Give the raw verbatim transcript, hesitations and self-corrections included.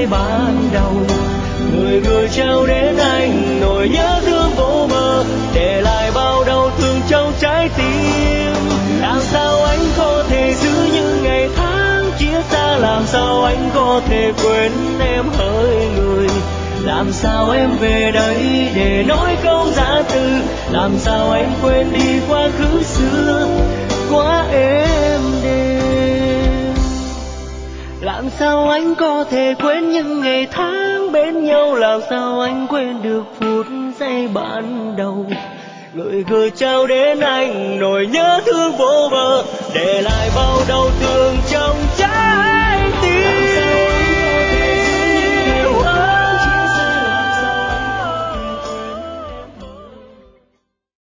giây ban đầu. Người gửi trao đến anh nỗi nhớ thương vô bờ, để lại bao đau thương trong trái tim. Làm sao anh có thể giữ những ngày tháng chia xa, làm sao anh có thể quên em hỡi người. Làm sao em về đây để nói câu giã từ, làm sao anh quên đi quá khứ xưa quá êm đềm. Làm sao anh có thể quên những ngày tháng bên nhau, làm sao anh quên được phút giây ban đầu. Người gửi trao đến anh nỗi nhớ thương vô bờ, để lại bao đau thương